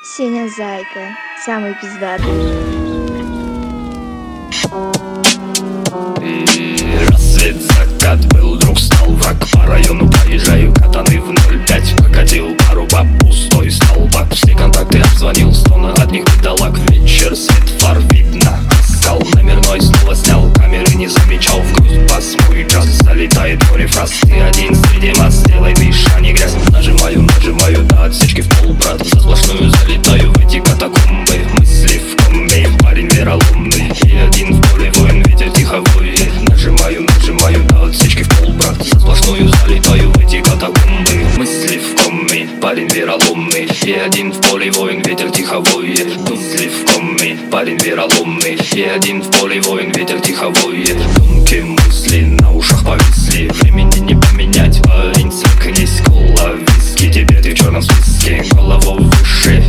Сеня Зайка, самый пиздатый. Рассвет, закат, был друг, стал враг. По району проезжаю, катаны в 0,5. Покатил пару баб, пустой столбак. Все контакты обзвонил, стоны одних бедолаг. Вечер, свет фар видно, искал номерной, снова снял камеры, не замечал. В грудь бас, мой джаз, залетает море фраз. Ты один среди масс, делай дыша, не грязь. Нажимаю до отсечки в пол, брат. За сплошную залетаю в эти катакомбы. Мысли в комбе, парень вероломный. И один в поле воин, ветер тихо воет. Нажимаю до отсечки в пол, брат. За сплошную залетаю в эти катакомбы. Мысли в комбе, парень вероломный. И один в поле воин, ветер тихо воет. Мысли в комбе, парень вероломный. И один в поле воин, ветер тихо воет. Тонкие мысли на ушах повисли. Времени не поменять, парень, цыкнись, кола, виски. Теперь ты в черном списке, голову выше.